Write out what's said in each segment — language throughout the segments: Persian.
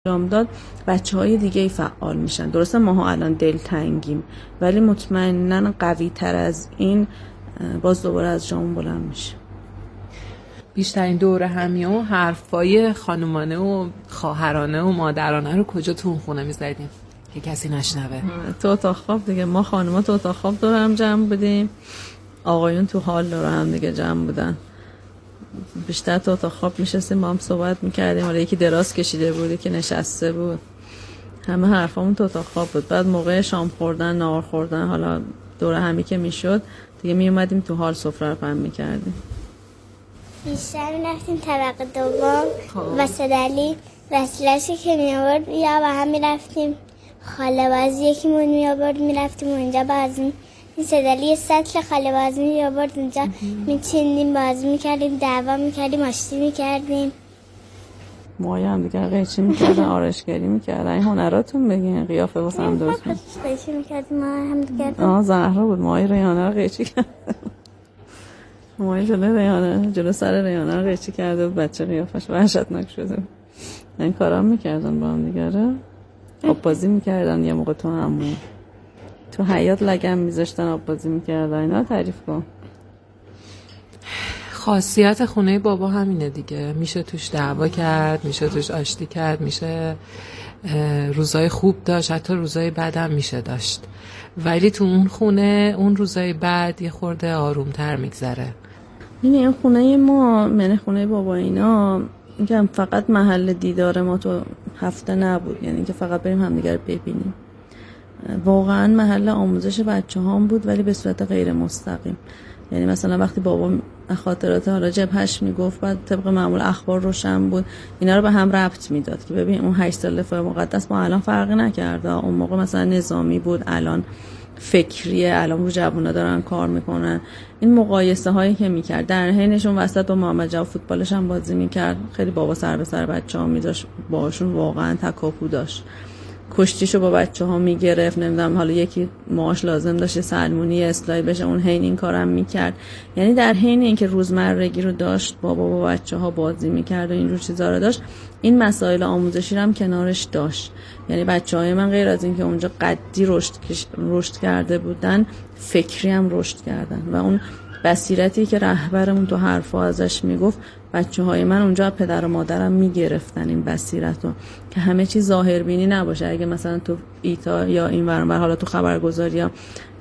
انجام داد بچه‌های دیگه فعال میشن. درسته ماها الان دلتنگیم ولی مطمئناً قوی تر از این باز دوباره از جامون بلند میشه. بیشترین دوره همی و حرفای خانومانه و خواهرانه و مادرانه رو کجا تو اون خونه میزدیم که کسی نشنوه؟ تو اتاق خواب دیگه. ما خانوما تو اتاق خواب دور هم جمع بودیم، آقایون تو حال دور هم دیگه جمع بودن. بیشتر تو اتاق خواب میشستیم با هم صحبت میکردیم. حالا یکی دراز کشیده بود که نشسته بود، همه حرفامون تو اتاق خواب بود. بعد موقع شام خوردن، نهار خوردن، حالا دوره همی که میشد دیگه میومدیم تو حال سفره رو پهن میکردیم. بیشتر میرفتیم طبقه دوم وسط علی وسیله‌ای که میآورد یا با هم میرفتیم خاله بازی یکیمون میآورد میرفتیم اونجا بازی این صدالی سطل خاله بازی میآورد اونجا میچینیم بازی میکردیم، دعوا میکردیم، آشتی میکردیم. موهای هم دیگه قیچی میکردن، آرشگری میکردن. این هنراتون بگین قیافه واسه هم درست قیچی میکردیم ما هم دیگه. زهرا بود موهای ریحانه رو قیچی کرد. موهای جلو ریحانه، جلو سر ریحانه رو قیچی کرده بود. بچه قیافش وحشتناک شده بود. این کارا میکردن با هم دیگه. آب بازی میکردن یه موقع تو همون تو حیاط لگم میذاشتن آب بازی میکردن. اینا تعریف کن. خاصیت خونه بابا همینه دیگه. میشه توش دعوا کرد، میشه توش آشتی کرد، میشه روزای خوب داشت، حتی روزای بد هم میشه داشت. ولی تو اون خونه اون روزای بد یه خورده آرومتر میگذره. این خونه ما، من خونه بابا اینا میگم فقط محل دیدار ما تو هفته نبود، یعنی که فقط بریم همدیگر ببینیم. واقعا محل آموزش بچه‌هام بود ولی به صورت غیر مستقیم. یعنی مثلا وقتی بابا خاطرات حالا جبهش میگفت بعد طبق معمول اخبار روشن بود، اینا رو به هم ربط میداد که ببین اون 8 سال دفاع مقدس با الان فرقی نکرده. اون موقع مثلا نظامی بود، الان فکریه، الان رو جوونا دارن کار میکنن. این مقایسه هایی که میکرد در حینشون وسط با محمد جواد فوتبالش هم بازی میکرد. خیلی بابا سر به سر بچه‌ها میذاشت، باهاشون واقعا تکاپو داشت. کشتیشو با بچه‌ها میگرفت، نمیدونم حالا یکی معاش لازم داشت سلمونی اصلاحی بشه اون حین این کارم میکرد. یعنی در حین اینکه روزمرگی رو داشت بابا با بچه‌ها بازی میکرد و اینجور چیزا رو داشت، این مسائل آموزشی رو هم کنارش داشت. یعنی بچه‌های من غیر از اینکه اونجا قدی رشد کرده بودن، فکری هم رشد کردن و اون بصیرتی که رهبرمون تو حرفا ازش میگفت بچه‌های من اونجا پدر و مادرم میگرفتن این بصیرت رو که همه چیز ظاهربینی نباشه. اگه مثلا تو ایتا یا این ورانور حالا تو خبرگزاری ها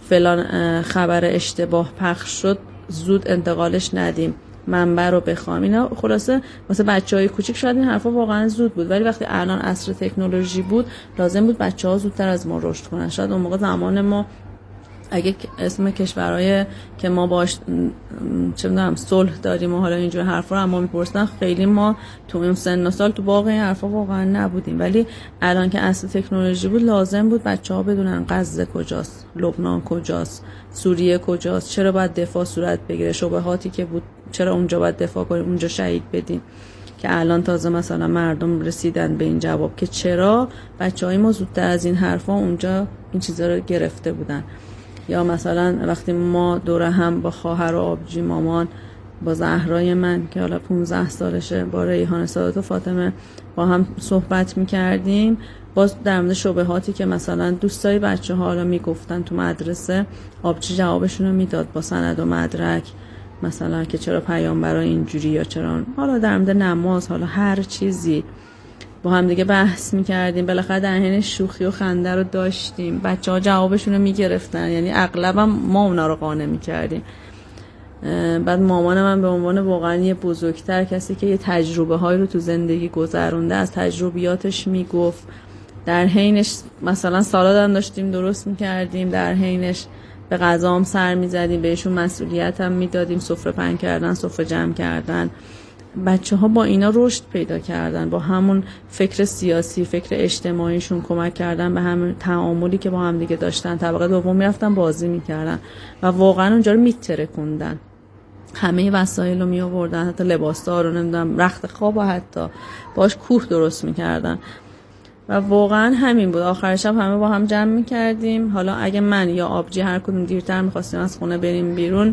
فلان خبر اشتباه پخش شد زود انتقالش ندیم، منبع رو بخوام. اینا خلاصه واسه بچهای کوچیک شاید این حرفا واقعا زود بود، ولی وقتی الان عصر تکنولوژی بود لازم بود بچه‌ها زودتر از ما رشد کنن. شاید اون موقع زمان ما اگه اسم کشورهای که ما باش چه می‌دونم صلح داریم و حالا اینجور حرفا رو اما میپرسن، خیلی ما تو این سن و سال تو باغ این حرفا واقعا نبودیم. ولی الان که اصل تکنولوژی بود لازم بود بچه‌ها بدونن غزه کجاست، لبنان کجاست، سوریه کجاست، چرا باید دفاع صورت بگیره، شبهاتی که بود چرا اونجا باید دفاع کنیم، اونجا شهید بدیم. که الان تازه مثلا مردم رسیدن به این جواب که چرا بچه‌های ما زودتر از این حرفا اونجا این چیزا رو گرفته بودن. یا مثلا وقتی ما دوره هم با خواهر و آبجی مامان با زهرای من که حالا 15 سالشه با ریحان سادات و فاطمه با هم صحبت میکردیم، باز در مورد شبهاتی که مثلا دوستای بچه ها حالا میگفتن تو مدرسه، آبجی جوابشون رو میداد با سند و مدرک، مثلا که چرا پیامبرا اینجوری یا چرا حالا در مورد نماز، حالا هر چیزی با هم دیگه بحث میکردیم. بالاخره در حین شوخی و خنده رو داشتیم، بچه‌ها جوابشون رو میگرفتن، یعنی اغلبا ما اونا رو قانع میکردیم. بعد مامان من به عنوان واقعا یه بزرگتر، کسی که یه تجربه هایی رو تو زندگی گذرونده، از تجربیاتش میگفت. در حینش مثلا سالاد هم داشتیم درست میکردیم، در حینش به غذام سر میزدیم، بهشون مسئولیت هم میدادیم، سفره پهن کردن، سفره جمع کردن. بچه‌ها با اینا رشد پیدا کردن، با همون فکر سیاسی، فکر اجتماعیشون کمک کردن به همون تعاملی که با هم دیگه داشتن. طبقه دوم میرفتن بازی میکردن و واقعا اونجا رو میترکوندن، همه وسایل رو میآوردن، حتی لباسا رو، نمیدونم رخت خواب و حتی باش کوه درست میکردن. و واقعا همین بود. آخر شب همه با هم جمع میکردیم. حالا اگه من یا آبجی هر کدوم دیرتر میخواستیم از خونه بریم بیرون،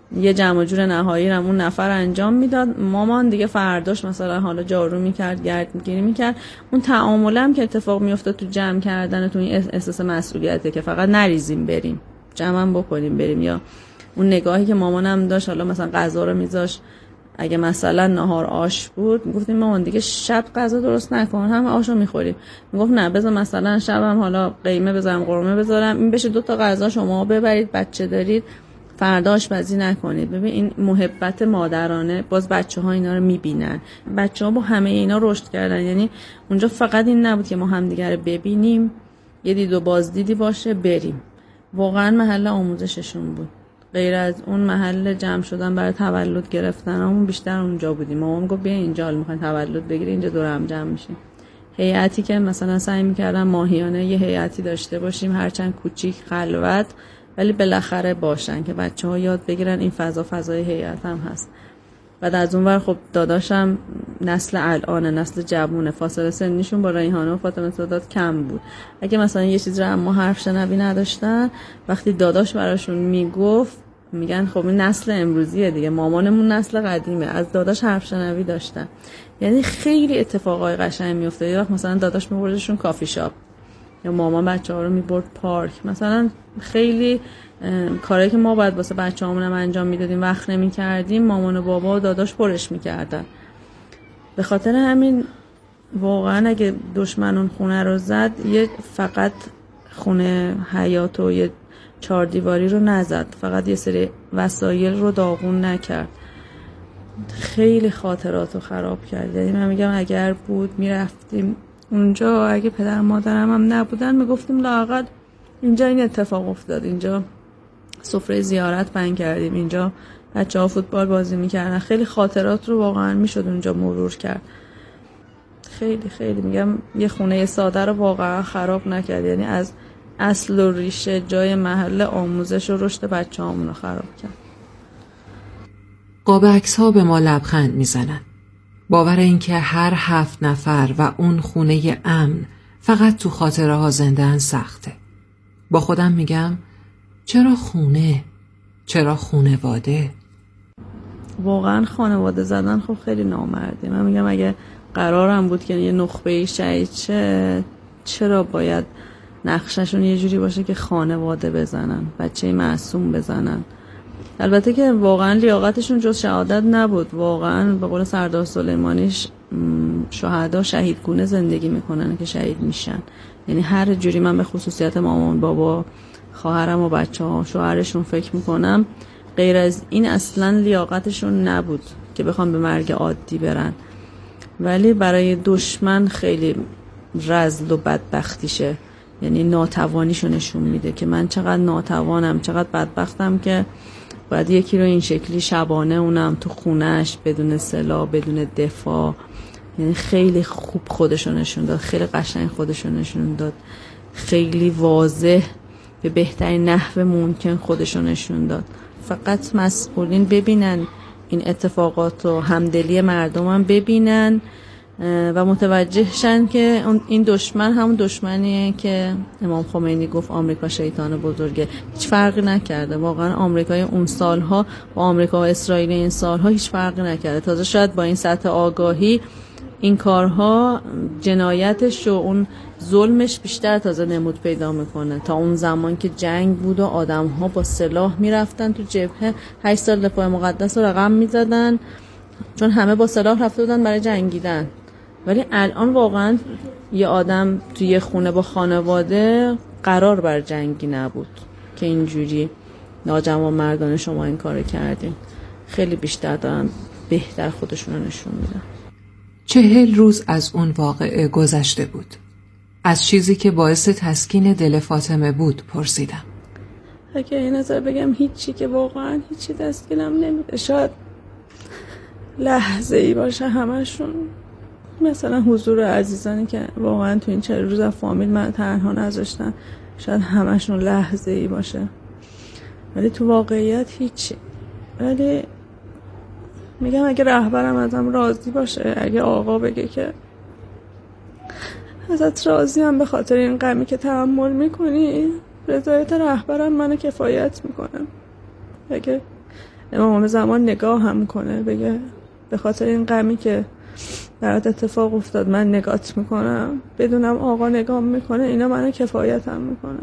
یه جمع جور نهایی رو اون نفر انجام میداد، مامان دیگه فرداش مثلا حالا جارو میکرد، گردگیری میکرد. اون تعامل هم که اتفاق میافتاد تو جمع کردن، تو این احساس مسئولیته که فقط نریزیم بریم جمع بکنیم بریم، یا اون نگاهی که مامانم داشت، حالا مثلا غذا رو میذاش، اگه مثلا نهار آش بود میگفتیم مامان دیگه شب غذا درست نکن، هم آشو میخوریم. میگفت نه بذار مثلا شبم حالا قیمه بذارم، قرمه بذارم، این بشه 2 تا غذا شما ببرید، بچه دارید فردا آشپزی نکنید. ببین این محبت مادرانه، باز بچه‌ها اینا رو میبینن، بچه‌ها با همه اینا رشد کردن. یعنی اونجا فقط این نبود که ما همدیگه رو ببینیم، یه دید و بازدیدی باشه بریم، واقعا محل آموزششون بود. غیر از اون محل جمع شدن برای تولد گرفتنمون بیشتر اونجا بودیم. مامان گفت بیا اینجا میخواین تولد بگیری، اینجا دور هم جمع میشیم. هیئتی که مثلا سعی می‌کردن ماهیانه یه هیئتی داشته باشیم، هرچند کوچیک خلوت، ولی بالاخره باشن که بچه‌ها یاد بگیرن این فضای هیئت هم هست. بعد از اون ور خب داداشم نسل الان، نسل جوونه، فاصله سنیشون با ریحانه و فاطمه سادات کم بود. اگه مثلا یه چیز رو اما حرف شنوی نداشتن، وقتی داداش براشون میگفت میگن خب این نسل امروزیه دیگه، مامانمون نسل قدیمه، از داداش حرف شنوی داشتن. یعنی خیلی اتفاقای قشنگ میفته. یه وقت مثلا داداش میبردشون کافی شاپ، یا مامان بچه‌ها رو میبرد پارک. مثلا خیلی کاری که ما باید واسه بچه‌هامون هم انجام میدادیم وقت نمی‌کردیم، مامان و بابا و داداش پرش می‌کردن. به خاطر همین واقعا اگه دشمنون خونه رو زد، یه فقط خونه حیات و یه 4 دیواری رو نزد، فقط یه سری وسایل رو داغون نکرد، خیلی خاطرات رو خراب کرد. یعنی من میگم اگر بود میرفتیم اونجا، اگه پدر مادرم هم نبودن میگفتیم لااقل اینجا این اتفاق افتاد، اینجا سفره زیارت بند کردیم، اینجا بچه‌ها فوتبال بازی میکردن. خیلی خاطرات رو واقعا میشد اونجا مرور کرد. خیلی خیلی میگم یه خونه ساده رو واقعا خراب نکرد، یعنی از اصل و ریشه جای محل آموزش و رشد بچه‌هامون رو خراب کرد. قاب عکس‌ها به ما لبخند میزنن. باور این که هر 7 نفر و اون خونه امن فقط تو خاطره ها زندن سخته. با خودم میگم چرا خونه؟ چرا خونواده؟ واقعا خانواده زدن خب خیلی نامردی. من میگم اگه قرارم بود که یه نخبه شهید شه، چرا باید نقششون یه جوری باشه که خانواده بزنن، بچه معصوم بزنن؟ البته که واقعا لیاقتشون جز شهادت نبود. واقعا به قول سردار سلیمانیش شهدا شهیدگونه زندگی میکنن که شهید میشن. یعنی هر جوری من به خصوصیت مامان، بابا، خواهرم و بچه‌ها، شوهرشون فکر میکنم، غیر از این اصلا لیاقتشون نبود که بخوام به مرگ عادی برن. ولی برای دشمن خیلی رذل و بدبختیشه، یعنی ناتوانیشو نشون میده که من چقدر ناتوانم، چقدر بدبختم که باید یکی رو این شکلی شبانه، اونم تو خونش بدون سلاح، بدون دفاع. یعنی خیلی خوب خودشو نشون داد، خیلی قشنگ خودشو نشون داد، خیلی واضح به بهترین نحو ممکن خودشو نشون داد. فقط مسئولین ببینن این اتفاقات و همدلی مردم هم ببینن و متوجه شن که این دشمن همون دشمنیه که امام خمینی گفت آمریکا شیطان بزرگه. هیچ فرقی نکرده واقعا. آمریکای اون سالها با آمریکا و اسرائیل این سالها هیچ فرقی نکرده. تازه شاید با این سطح آگاهی این کارها جنایتش و اون ظلمش بیشتر تازه نمود پیدا میکنه تا اون زمان که جنگ بود و آدم‌ها با سلاح میرفتن تو جبهه 8 سال دفاع مقدس رو رقم میزدن، چون همه با سلاح رفته بودن برای جنگیدن. ولی الان واقعا یه آدم توی خونه با خانواده قرار بر جنگی نبود که اینجوری ناجوان مردانه شما این کار کردین. خیلی بیشتر دارن بهتر خودشون رو نشون میدن. 40 روز از اون واقعه گذشته بود. از چیزی که باعث تسکین دل فاطمه بود پرسیدم. اگه این نظر بگم هیچی، که واقعا هیچی تسکینم نمیده. شاید لحظه ای باشه همشون، مثلا حضور عزیزانی که واقعا تو این 40 روز از فامیل من تنها نذاشتن، شاید همشون لحظه ای باشه، ولی تو واقعیت هیچی. ولی میگم اگه رهبرم ازم راضی باشه، اگه آقا بگه که ازت راضی هم به خاطر این غمی که تحمل میکنی، رضایت رهبرم منو کفایت میکنم. اگه امام زمان نگاه هم کنه، بگه به خاطر این غمی که برات اتفاق افتاد من نگات میکنم، بدونم آقا نگاه میکنه، اینا منو کفایتم میکنه.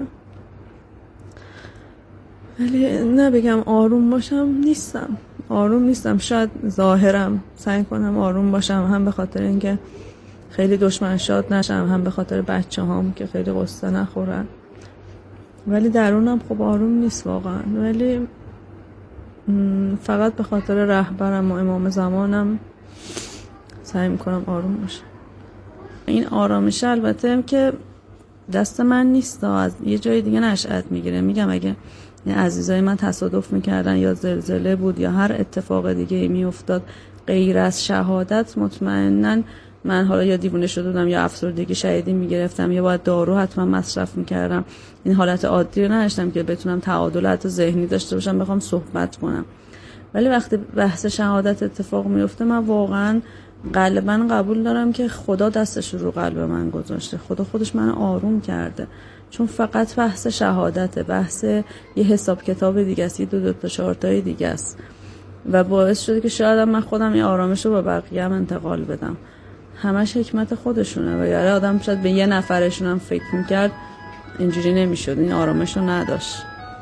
ولی نه بگم آروم باشم، نیستم. شاید ظاهرم سعی کنم آروم باشم، هم به خاطر اینکه خیلی دشمن شاد نشم، هم به خاطر بچه‌هام که خیلی قصه نخورن، ولی درونم خب آروم نیست واقعا. ولی فقط به خاطر رهبرم و امام زمانم سعی میکنم آروم باشم. این آرامش البته که دست من نیست، از یه جای دیگه نشأت میگیره. میگم اگه عزیزای من تصادف میکردن یا زلزله بود یا هر اتفاق دیگه میافتاد غیر از شهادت، مطمئناً من حالا یا دیوونه شده بودم یا افسردگی شدیدی میگرفتم یا باید دارو حتما مصرف میکردم. این حالت عادی رو نداشتم که بتونم تعادل حتی ذهنی داشته باشم بخوام صحبت کنم. ولی وقتی بحث شهادت اتفاق میفته، من واقعا قلباً قبول دارم که خدا دستش رو قلب من گذاشته، خدا خودش من آروم کرده، چون فقط بحث شهادته، بحث یه حساب کتاب دیگه است، یه دو تا چهار تای دیگه است و باعث شده که شاید من خودم این آرامش رو به بقیه هم انتقال بدم. همش حکمت خودشونه و یاره آدم شاید به یه نفرشون هم فکر میکرد اینجوری نمیشد، این آرامش رو نداشت.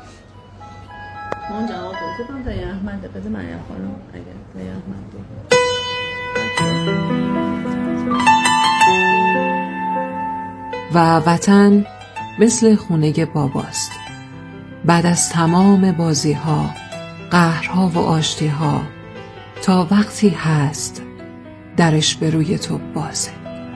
من جواب بدم دایی احمد بده مریم خانم اگه دایی احمد و وطن مثل خونه باباست. بعد از تمام بازی‌ها، قهرها و آشتی‌ها، تا وقتی هست درش به روی تو بازه.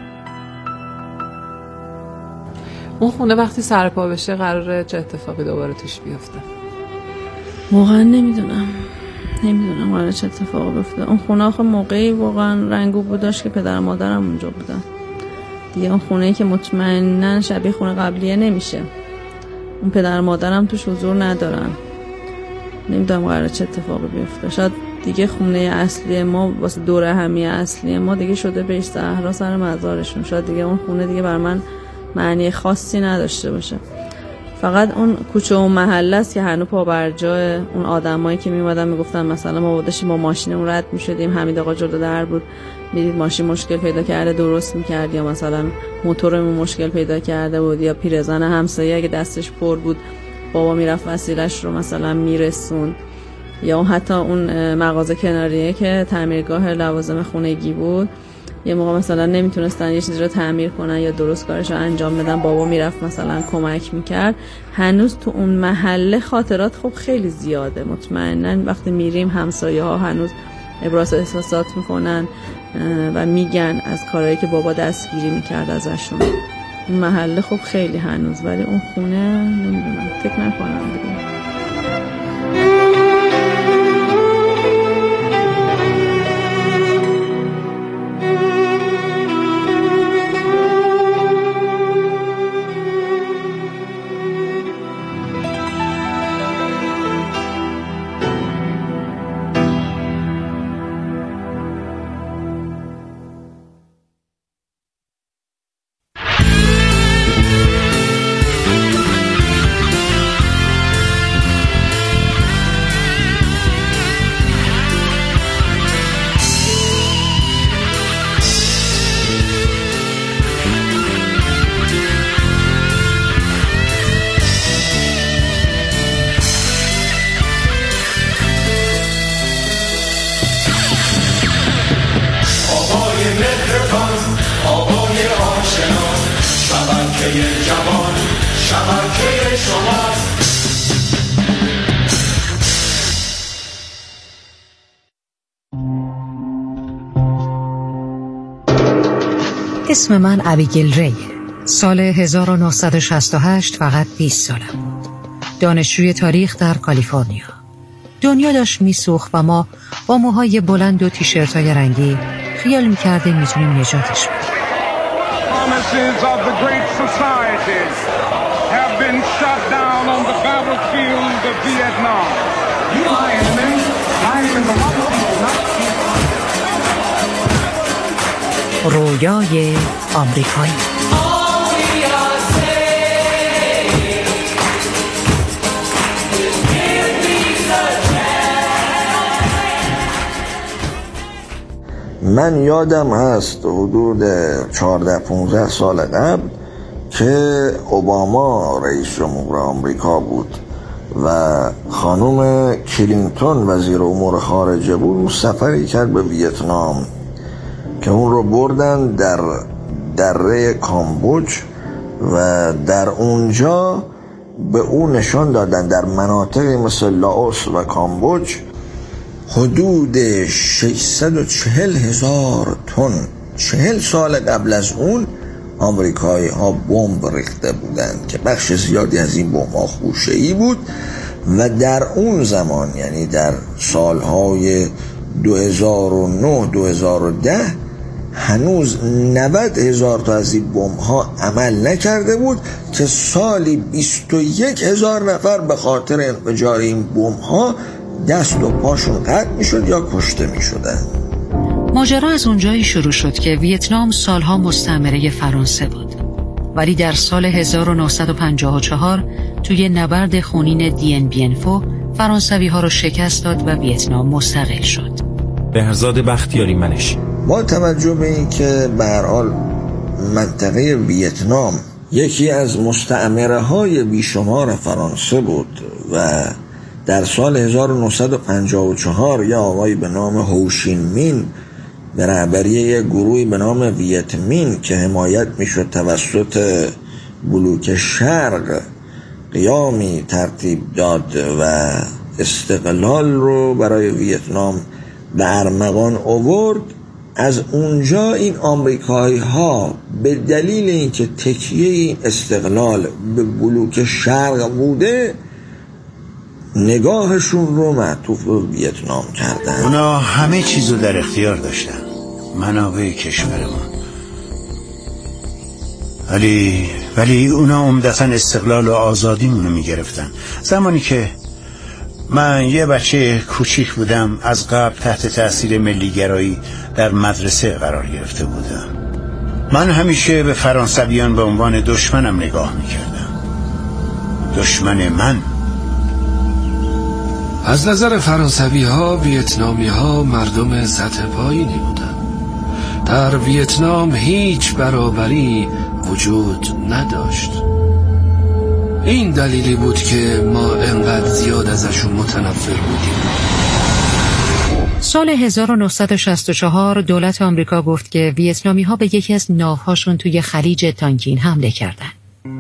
اون خونه وقتی سرپا بشه قراره چه اتفاقی دوباره توش بیفته؟ واقعا نمیدونم قراره چه اتفاقی بیفته. اون خونه آخه موقعی واقعا رنگو بود داشت که پدر و مادرم اونجا بودن دیگه. اون خونه‌ای که مطمئناً شبیه خونه قبلیه نمیشه، اون پدر و مادرم توش حضور ندارن. نمیدونم قراره چه اتفاقی بیفته. شاید دیگه خونه اصلی ما واسه دوره همی اصلی ما دیگه شده بهش صحرا سر مزارشون. شاید دیگه اون خونه دیگه بر من معنی خاصی نداشته باشه. فقط اون کوچه و محله است که هنوز پا بر جای اون آدمایی که میومدن میگفتن مثلا ما بودیم با ماشینمون رد میشدیم، حمید آقا جلو در بود، میدید ماشین مشکل پیدا کرده درست میکرد، یا مثلا موتورمون مشکل پیدا کرده بود، یا پیرزن همسایه اگه دستش پر بود بابا میرفت وسیلش رو مثلا میرسون، یا اون حتی اون مغازه کناریه که تعمیرگاه لوازم خونگی بود، یه موقع مثلا نمیتونستن یه چیزی رو تعمیر کنن یا درست کارش رو انجام بدن، بابا میرفت مثلا کمک میکرد. هنوز تو اون محله خاطرات خب خیلی زیاده. مطمئنن وقتی میریم همسایه ها هنوز ابراز احساسات میکنن و میگن از کارهایی که بابا دستگیری میکرد ازشون. اون محله خب خیلی هنوز، ولی اون خونه نمیدونم، فکر نکنم دیگه. اسم من ابیگیل ریه. سال 1968 فقط 20 سالم بود. دانشجوی تاریخ در کالیفرنیا. دنیا داشت میسوخت و ما با موهای بلند و تیشرت‌های رنگی خیال می‌کردیم میتونیم نجاتش بدیم. Promises of the great society have been shot down on the battlefield of Vietnam. You my enemy, I am the one who will not keep on. رویای آمریکایی. من یادم هست حدود 14-15 سال قبل که اوباما رئیس جمهور آمریکا بود و خانم کلینتون وزیر امور خارجه بود، سفری کرد به ویتنام که اون رو بردن در دره کامبوج و در اونجا به اون نشان دادن در مناطقی مثل لاوس و کامبوج حدود 640,000 تن 40 سال قبل از اون آمریکایی ها بمب ریخته بودند که بخش زیادی از این بمب ها خوشه‌ای بود و در اون زمان یعنی در سالهای 2009-2010 هنوز 90,000 تا از این بمب ها عمل نکرده بود که سالی 21,000 نفر به خاطر انفجار این بمب ها دست و پاشون قطع می شد یا کشته می شدن. ماجرا از اونجایی شروع شد که ویتنام سالها مستعمره فرانسه بود، ولی در سال 1954 توی نبرد خونین دین بین فو فرانسوی ها رو شکست داد و ویتنام مستقل شد. بهرزاد بختیاری منشی. با توجه به این که به هر حال منطقه ویتنام یکی از مستعمره های بیشمار فرانسه بود و در سال 1954 یا آقایی به نام هوشین مین به رهبری یک گروهی به نام ویت مین که حمایت میشد توسط بلوک شرق قیامی ترتیب داد و استقلال رو برای ویتنام به ارمغان آورد. از اونجا این آمریکایی ها به دلیل اینکه تکیه این استقلال به بلوک شرق بوده نگاهشون رو معطوف به ویتنام کردن. اونا همه چیزو در اختیار داشتن، منابع کشورمان، ولی اونا عمدتاً استقلال و آزادیمونو میگرفتن. زمانی که من یه بچه کوچیک بودم از قبل تحت تأثیر ملیگرایی در مدرسه قرار گرفته بودم. من همیشه به فرانسویان به عنوان دشمنم نگاه میکردم. دشمن من. از نظر فرانسوی ها ویتنامی ها مردم سطح پایینی بودند. در ویتنام هیچ برابری وجود نداشت. این دلیلی بود که ما انقدر زیاد ازشون متنفر بودیم. سال 1964 دولت آمریکا گفت که ویتنامی ها به یکی از ناوهاشون توی خلیج تانکین حمله کردن.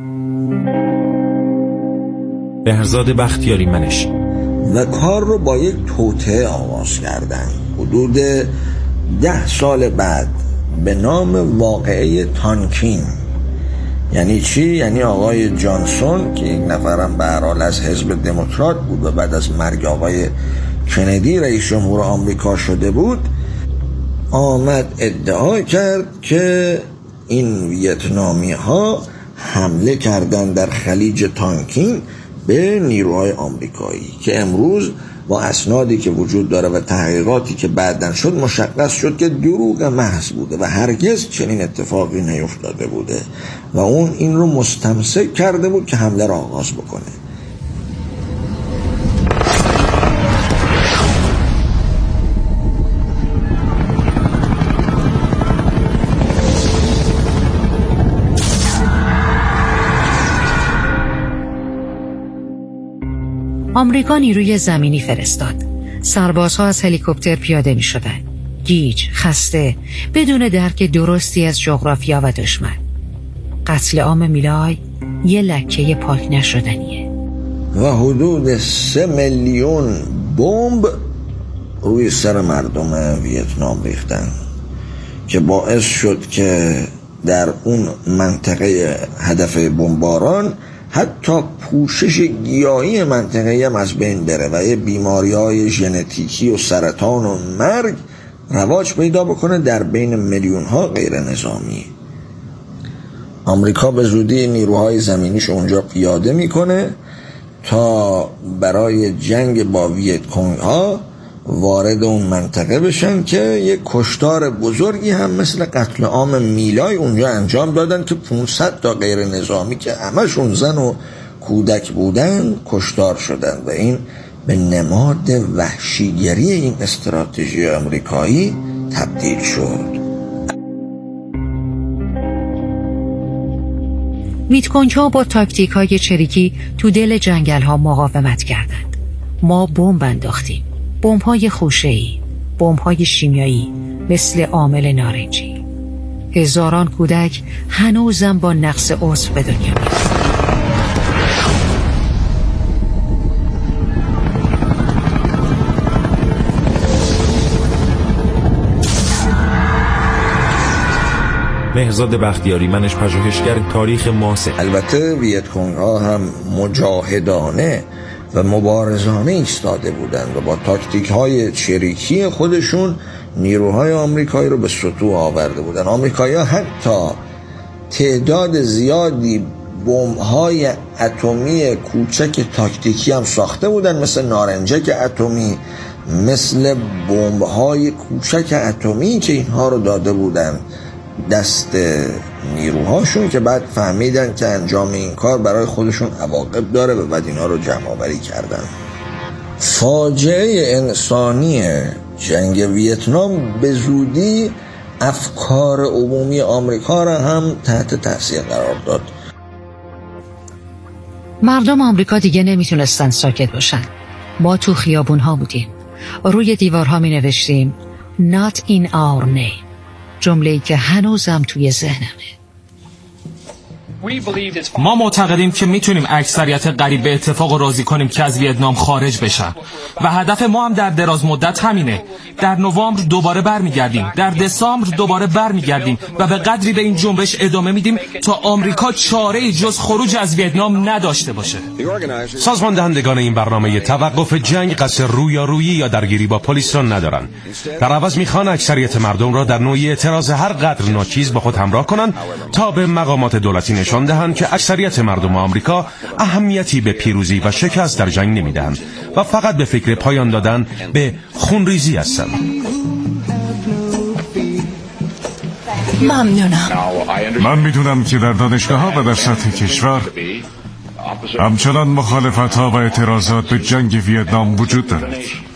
بهرزاد بختیاری منشی. و کار رو با یک توطئه آغاز کردن. حدود 10 سال بعد به نام واقعه تانکین. یعنی چی؟ یعنی آقای جانسون که یک نفرم به هر حال از حزب دموکرات بود و بعد از مرگ آقای کندی رئیس جمهور آمریکا شده بود، آمد ادعا کرد که این ویتنامی ها حمله کردن در خلیج تانکین به نیروهای آمریکایی که امروز با اسنادی که وجود داره و تحقیقاتی که بعداً شد مشخص شد که دروغ محض بوده و هرگز چنین اتفاقی نیفتاده بوده و اون این رو مستمسک کرده بود که حمله را آغاز بکنه. آمریکا نیروی زمینی فرستاد. سربازها از هلیکوپتر پیاده می شدن. گیج، خسته، بدون درک درستی از جغرافیا و دشمن. قتل عام میلای یه لکه پاک نشدنیه. و حدود 3 میلیون بمب روی سر مردم ویتنام ریختن که باعث شد که در اون منطقه هدف بمباران حتی پوشش گیاهی منطقه‌ای هم از بین بره و یه بیماری‌های ژنتیکی و سرطان و مرگ رواج پیدا بکنه در بین میلیون‌ها غیر نظامی. آمریکا به زودی نیروهای زمینیش اونجا پیاده میکنه تا برای جنگ با ویت کنگ ها وارد اون منطقه بشن که یک کشتار بزرگی هم مثل قتل عام میلای اونجا انجام دادن که 500 تا غیر نظامی که همشون زن و کودک بودن کشتار شدن و این به نماد وحشیگری این استراتژی آمریکایی تبدیل شد. ویتکونگ‌ها با تاکتیک‌های چریکی تو دل جنگل‌ها مقاومت کردند. ما بمب انداختیم. بمب‌های خوشه‌ای، بمب‌های شیمیایی مثل عامل نارنجی. هزاران کودک هنوزم با نقص عضو به دنیا می‌آیند. مهرزاد بختیاری منش، پژوهشگر تاریخ معاصر. البته ویتکونگ‌ها هم مجاهدانه و مبارزانه ایستاده بودند و با تاکتیک‌های چریکی خودشون نیروهای آمریکایی رو به سطوح آورده بودند. آمریکایی‌ها حتی تعداد زیادی بمب‌های اتمی کوچک تاکتیکی هم ساخته بودند، مثل نارنجک اتمی، مثل بمب‌های کوچک اتمی که اینها رو داده بودند دست نیروهاشون، که بعد فهمیدن که انجام این کار برای خودشون عواقب داره و بعد اینا رو جمع آوری کردن. فاجعه انسانی جنگ ویتنام به زودی افکار عمومی آمریکا را هم تحت تاثیر قرار داد. مردم آمریکا دیگه نمیتونستن ساکت باشن. ما تو خیابون‌ها بودیم. روی دیوارها می نوشتیم Not in our name، جمله‌ای که هنوزم توی ذهنمه. ما معتقدیم که میتونیم اکثریت قریب به اتفاق راضی کنیم که از ویتنام خارج بشن و هدف ما هم در دراز مدت همینه. در نوامبر دوباره برمیگردیم، در دسامبر دوباره برمیگردیم و به قدری به این جنبش ادامه میدیم تا آمریکا چاره‌ای جز خروج از ویتنام نداشته باشه. سازمان دهندگان این برنامه توقف جنگ قصد رویارویی یا درگیری با پلیس را ندارن. در عوض میخوان اکثریت مردم را در نوعی اعتراض هر قدر ناچیز با خود همراه کنن تا به مقامات دولتی نشان دهند که اکثریت مردم آمریکا اهمیتی به پیروزی و شکست در جنگ نمیدهند و فقط به فکر پایان دادن به خونریزی هستند. ممنونم. من میدونم که در دانشگاه‌ها و در سطح کشور همچنان مخالفت‌ها و اعتراضات به جنگ ویتنام وجود دارد.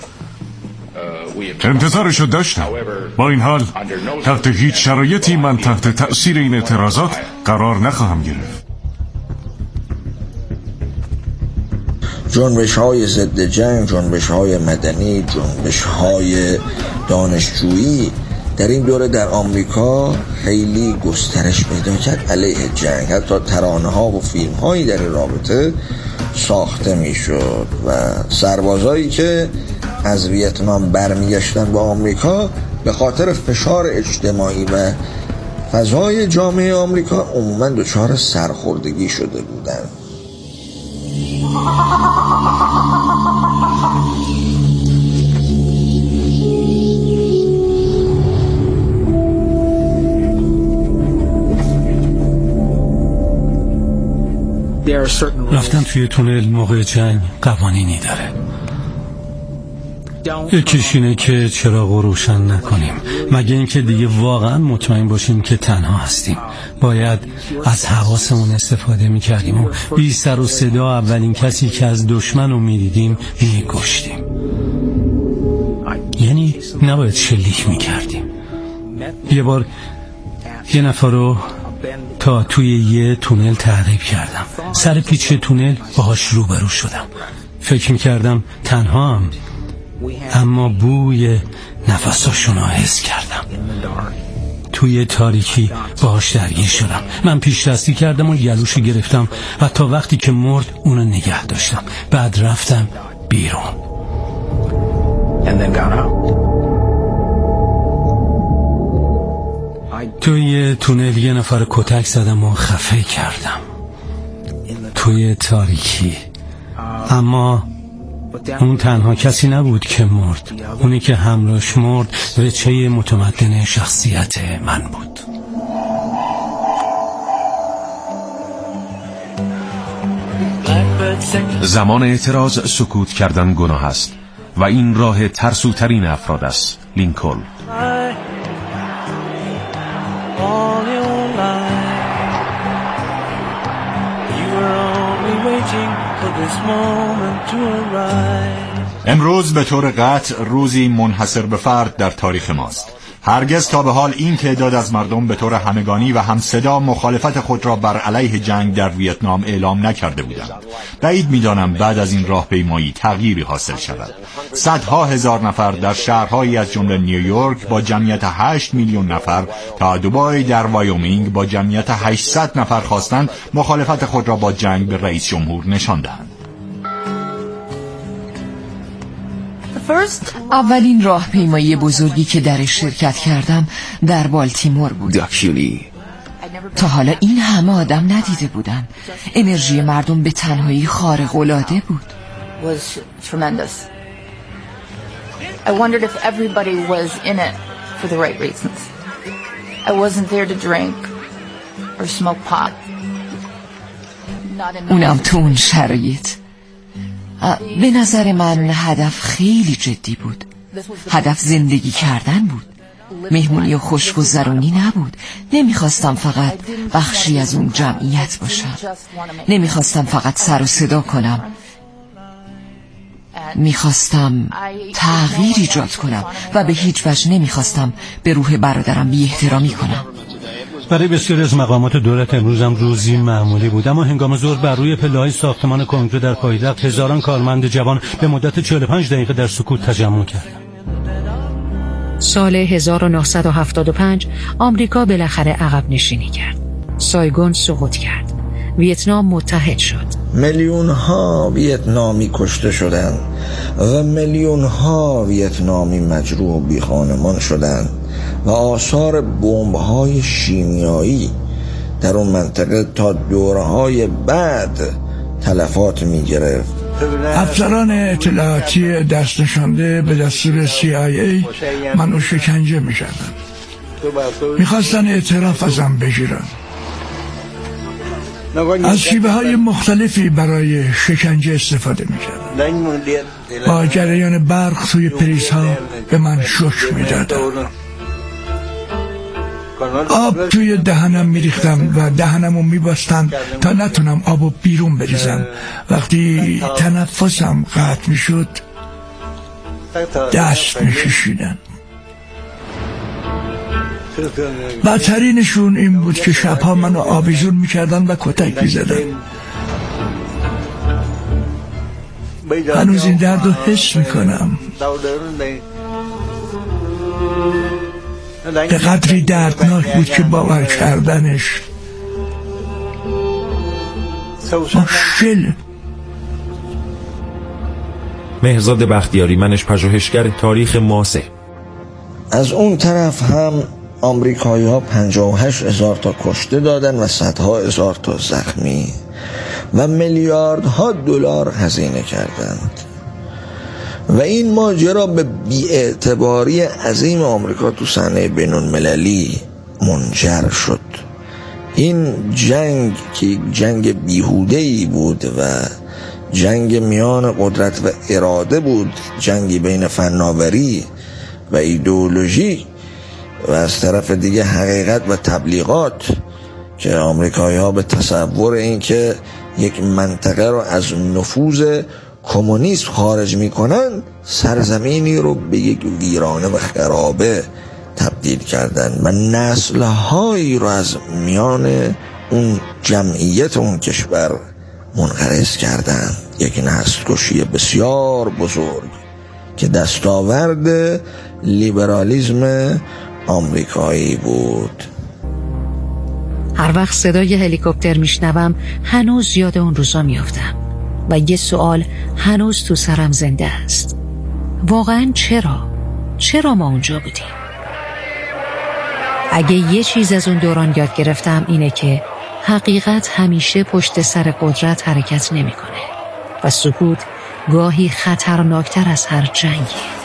انتظارشو داشتم. با این حال تحت هیچ شرایطی من تحت تأثیر این اعتراضات قرار نخواهم گرفت. جنبش‌های ضد جنگ، جنبش‌های مدنی، جنبش‌های دانشجویی در این دوره در آمریکا خیلی گسترش پیدا کرد علیه جنگ. حتی ترانه‌ها و فیلم‌هایی در رابطه ساخته می‌شد و سربازایی که از ویتنام برمیگشتن با آمریکا به خاطر فشار اجتماعی و فضای جامعه آمریکا عموماً دچار سرخوردگی شده بودند. رفتن توی تونل موقع جنگ قوانینی داره. یکیش اینه که چراغو روشن نکنیم مگه اینکه دیگه واقعا مطمئن باشیم که تنها هستیم. باید از حواسمون استفاده میکردیم و بی سر و صدا اولین کسی که از دشمن رو میدیدیم میکشتیم. یعنی نباید شلیک میکردیم. یه بار یه نفر رو تا توی یه تونل تعقیب کردم. سر پیچ تونل باهاش روبرو شدم. فکر میکردم تنها هم، اما بوی نفساشون رو حس کردم. توی تاریکی باهاش درگیر شدم. من پیش دستی کردم و گلوشو گرفتم و تا وقتی که مرد اونو نگه داشتم. بعد رفتم بیرون. توی تونل یه نفر کتک زدم و خفه کردم توی تاریکی. اما اون تنها کسی نبود که مرد. اونی که همراهش مرد ریچه متمدن شخصیت من بود. زمان اعتراض سکوت کردن گناه است و این راه ترسوترین افراد است. لینکلن. امروز به طور قطع روزی منحصر به فرد در تاریخ ماست. هرگز تا به حال این تعداد از مردم به طور همگانی و همصدا مخالفت خود را بر علیه جنگ در ویتنام اعلام نکرده بودند. بعید می‌دانم بعد از این راهپیمایی تغییری حاصل شود. صدها هزار نفر در شهرهایی از جمله نیویورک با جمعیت 8 میلیون نفر تا دوبای در وایومینگ با جمعیت 800 نفر خواستند مخالفت خود را با جنگ به رئیس جمهور نشان دهند. اولین راهپیمایی بزرگی که درش شرکت کردم در بالتیمور بود. تا حالا این همه آدم ندیده بودم. انرژی مردم به تنهایی خارق العاده بود. I wondered if everybody was in it for the right reasons. I wasn't there to drink or smoke pot. اونم تو اون شرایط. به نظر من هدف خیلی جدی بود. هدف زندگی کردن بود. مهمونی و خوشگذرانی نبود. نمیخواستم فقط بخشی از اون جمعیت باشم. نمیخواستم فقط سر و صدا کنم. میخواستم تغییر ایجاد کنم و به هیچ وجه نمیخواستم به روح برادرم بی احترامی کنم. برای بسیاری از مقامات دولت امروزم روزی معمولی بود، اما هنگام ظهر بر روی پله‌های ساختمان کنگره در پایتخت هزاران کارمند جوان به مدت 45 دقیقه در سکوت تجمع کردند. سال 1975 آمریکا بالاخره عقب نشینی کرد. سایگون سقوط کرد. ویتنام متحد شد. میلیون ها ویتنامی کشته شدند و میلیون ها ویتنامی مجروح و بی خانمان شدند و آثار بمب‌های شیمیایی در اون منطقه تا دوره‌های بعد تلفات می‌گرفت. افسران اطلاعاتی دست نشانده به دستور CIA منو شکنجه می‌کردند. می‌خواستن اعتراف ازم بگیرن. از شیوه‌های مختلفی برای شکنجه استفاده می‌کردن. با جریان برق توی پریزها به من شوک می‌دادن. آب توی دهنم میریختم و دهنمو میبستن تا نتونم آبو بیرون بریزم. وقتی تنفسم قطع میشد دست میکشیدن. بدترینشون این بود که شبها منو آویزون میکردن و کتک میزدن. هنوز این درد رو حس میکنم. به قدری دردناک بود که باور کردنش مشکل. مهرزاد بختیاری، منش پژوهشگر تاریخ ماسه. از اون طرف هم آمریکایی ها 58,000 تا کشته دادن و صدها هزار تا زخمی و میلیاردها دلار هزینه کردند و این ماجرا به بی‌اعتباری عظیم آمریکا تو صحنه بین‌المللی منجر شد. این جنگ که جنگ بیهوده‌ای بود و جنگ میان قدرت و اراده بود، جنگی بین فناوری و ایدئولوژی و از طرف دیگه حقیقت و تبلیغات که آمریکایی ها به تصور این که یک منطقه رو از نفوذ کمونیسم خارج میکنن سرزمینی رو به یک ویرانه و خرابه تبدیل کردن و نسل‌هایی رو از میان اون جمعیت اون کشور منقرض کردن. یک نسل کشی بسیار بزرگ که دستاورد لیبرالیسم آمریکایی بود. هر وقت صدای هلیکوپتر میشنوم هنوز یاد اون روزا میافتم و یه سوال هنوز تو سرم زنده است. واقعا چرا ما اونجا بودیم؟ اگه یه چیز از اون دوران یاد گرفتم اینه که حقیقت همیشه پشت سر قدرت حرکت نمیکنه و سکوت گاهی خطرناکتر از هر جنگه.